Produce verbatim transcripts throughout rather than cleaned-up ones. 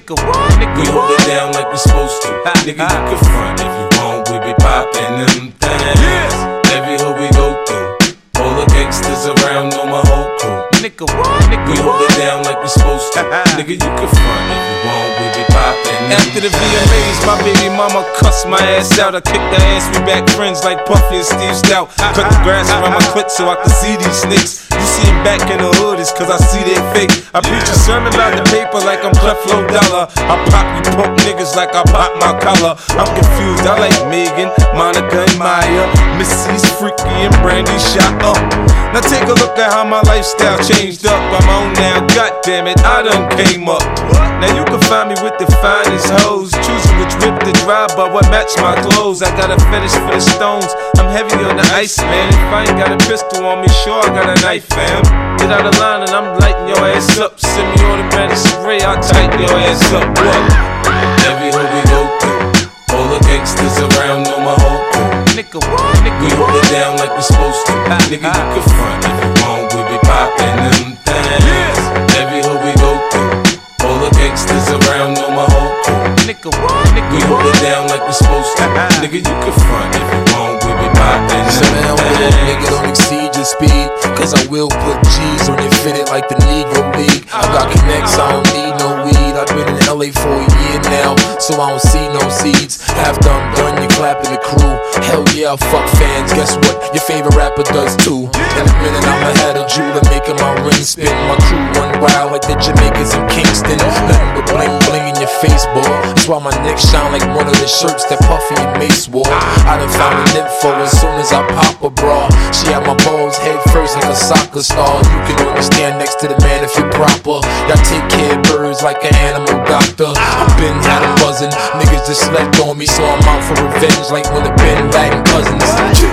Nigga, what? Nigga, we hold it down like we supposed to. Nigga, you can front if you want, we be poppin' them things. Yeah. Every hood we go through, all the gangsters around know my whole crew. Nigga, what? Nigga, we hold it down like we supposed to. Nigga, you can front if you want, we be poppin'. After the V M As, my baby mama cussed my ass out. I kicked her ass, we back friends like Puffy and Steve Stout. Cut the grass around my clit so I can see these snakes. You see him back in the hood, it's cause I see they fake. I preach a sermon about the paper like I'm Creflo Dollar. I pop you punk niggas like I pop my collar. I'm confused, I like Megan, Monica and Maya, Missy's freaky and Brandy shot up. Now take a look at how my lifestyle changed up. I'm on now, goddammit, I done came up. Now you can find me with the finest hoes, choosing which whip to drive, but what match my clothes. I got a fetish for the stones, I'm heavy on the ice, man. If I ain't got a pistol on me, sure I got a knife, fam. Get out of line and I'm lighting your ass up. Semi-automatic spray, I'll tighten your ass up. What? Every hood we go through, all the gangsters around know my whole crew. Nigga, what? Nigga, we hold it down like we supposed to. Nigga, you can front if you want, we be poppin' them things. Every hood we go through, all the gangsters around know my whole crew. Nigga, what? Nigga, we hold it down like we supposed to. Nigga, you can front if you want, we be poppin' them things. Nigga, don't exceed your speed, cause I will put G's on your fitted like the Negro League. I got connects, I don't need no weed. I've been in L A for a year now, so I don't see no seeds. After I'm done, you clapping the crew. Hell yeah, fuck fans, guess what? Your favorite rapper does too. In a minute, I'ma have a jeweler making my ring spin. My crew run wild like the Jamaicans in Kingston. Nothing but bling bling in your face, boy. That's why my neck shine like one of the shirts that Puffy and Mace wore. I done found an info as soon as I pop a bra. She had my balls head first like a soccer star. You can only stand next to the man if you're proper. Y'all take care of birds like an animal doctor. I been had 'em buzzing, niggas just slept on me, so I'm out for revenge like when the Ben Laden cousins.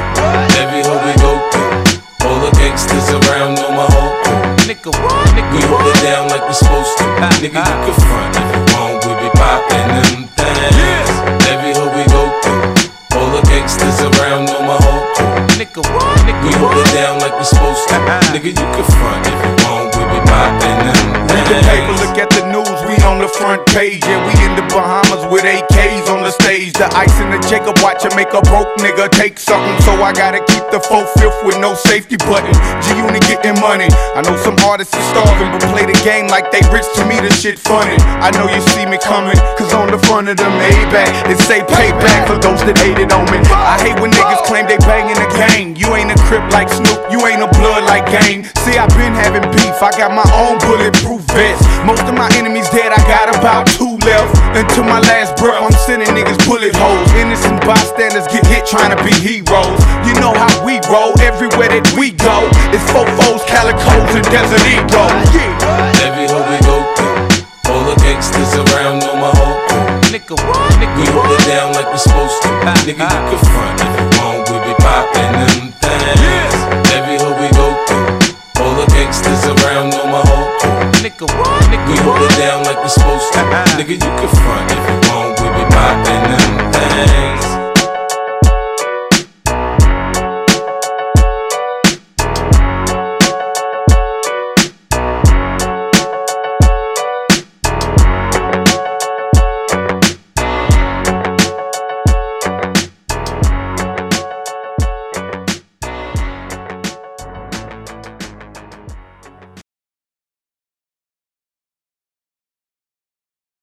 Every hood we go through, all the gangsters around know my whole crew. Nigga, what? Nigga, we hold it down like we supposed to. Nigga, you can front if you want, we be poppin' them things. Every hood we go through, all the gangsters around know my whole crew. Nigga, what? Nigga, we hold it down like we supposed to. Nigga, you can front if you want, we be poppin' them things. Read the paper, look at the news, we on the front page. Yeah, we in the Bahamas with A Ks on the stage. The ice in the Jacob watch and make a broke nigga take something. So I gotta keep the four-fifth with no safety button. G-Unit getting money. I know some artists are starving, but play the game like they rich. To me, this shit funny. I know you see me coming, cause on the front of the Maybach, it say payback for those that hated on me. I hate when niggas claim they bangin' the game. You ain't a Crip like Snoop, you ain't a blood like Game. See, I been having beef, I got my own bulletproof vest. Most of my enemies dead, I got about two left. Until my last breath, I'm sending niggas bullet holes. Innocent bystanders get hit trying to be heroes. You know how we roll, everywhere that we go. It's fofos, calicos, and Desert Eagles. Yeah. Every hood we go through, all the gangsters around know my whole crew. Nigga, what? Nigga, we hold it down like we supposed to. Nigga, you can front if you want, we be poppin' them things. Every hood we go through, all the gangsters around know my whole crew. Nigga, what? Nigga, we hold it down like we supposed to. Nigga, you can front if you want, we be poppin' them things.